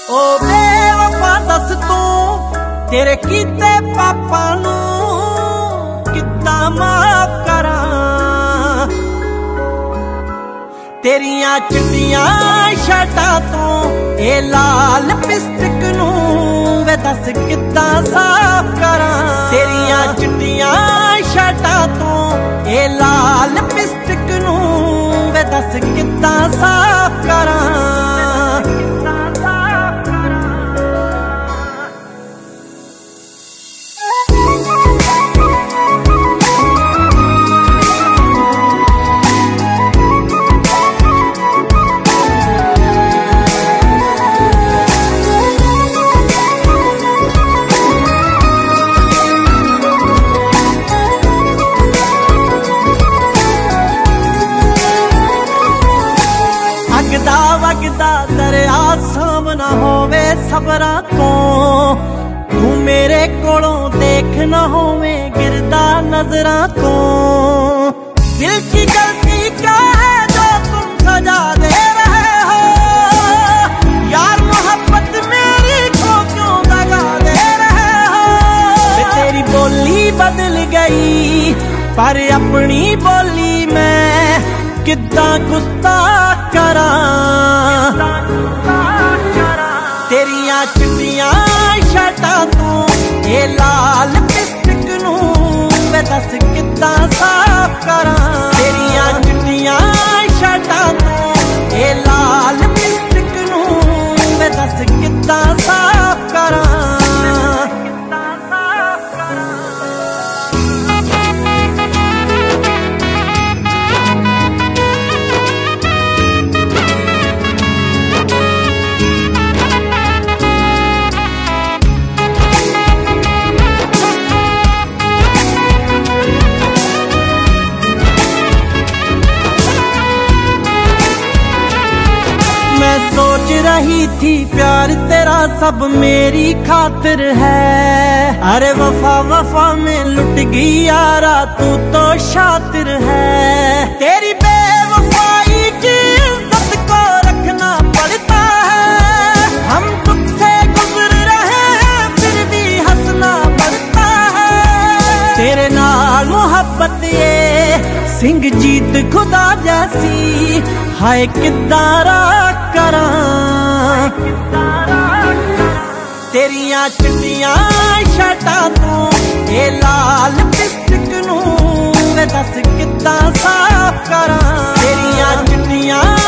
ओ बेवफा दस तू तेरे कीते पापा नू किद्दां माफ करा। तेरियां चिट्टियां शर्टां तो ए लाल लिपस्टिक नू वे दस किद्दां साफ करा। तेरियां चिट्टियां शर्टां तो ए लाल लिपस्टिक नू वे दस किद्दां साफ करा। वगदा वगदा दरिया सामना होवे सबरा तो तू मेरे कोलों देख न होवे गिरदा नजरा तो। दिल की गलती क्या है जो तुम सजा दे रहे हो यार, मोहब्बत मेरी को क्यों दगा दे रहे हो। तेरी बोली बदल गई पर अपनी बोली मैं किद्दां गुस्ताख करा। तेरियां चिट्टियां शर्टां तू ए लाल लिपस्टिक नू वे दस किद्दां साफ करा। तेरियां चिट्टियां शर्टां तू ए लाल लिपस्टिक नू वे दस किद्दां साफ करा। मैं सोच रही थी प्यार तेरा सब मेरी खातिर है। अरे वफा वफा में लुट गई यारा तू तो शातिर है। तेरी बेवफाई की इज्जत को रखना पड़ता है। हम दुख से गुजर रहे हैं फिर भी हंसना पड़ता है। तेरे नाल मोहब्बत ये सिंह जीत खुदा जैसी हाय किद्दां करा। तेरियां चिट्टियां शर्टां तू ए लाल लिपस्टिक नू वे दस किद्दां साफ करा। तेरियां चिट्टियां